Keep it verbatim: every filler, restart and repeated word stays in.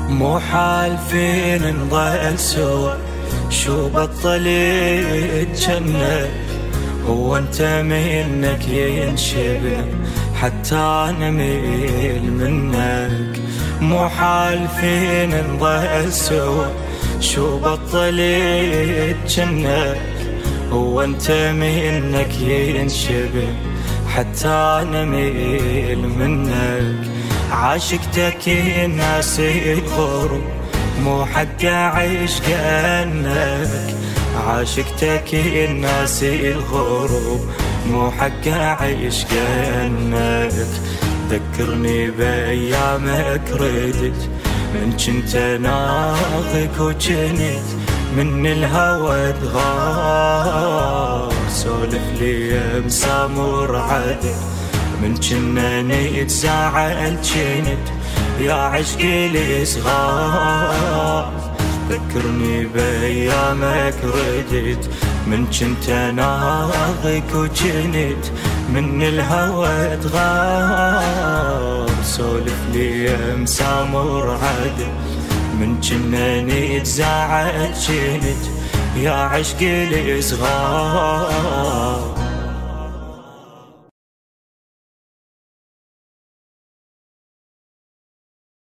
مو حال فينا نضل سوا، شو بطل الجنة، هو انت منك ينشبه حتى انا ميل منك. مو حال فينا نضل سوا، شو بطل الجنة، هو انت منك ينشبه حتى انا ميل منك. عاشقتك الناس يغروا، مو حق اعيش كأنك. عاشقتك الناس يغروا، مو حق اعيش كأنك. ذكرني بايامك ردت من جنت ناظك وجنت من الهوى تغار. سولف لي مسامور عدل من جنة نتزاعل جنت يا عشقي لي صغار. ذكرني بايامك ردت من جنت ناظك وجنت من الهوى تغار. سولف لي مسامور عدل من جنة نتزاعل جنت يا عشقي لي صغار.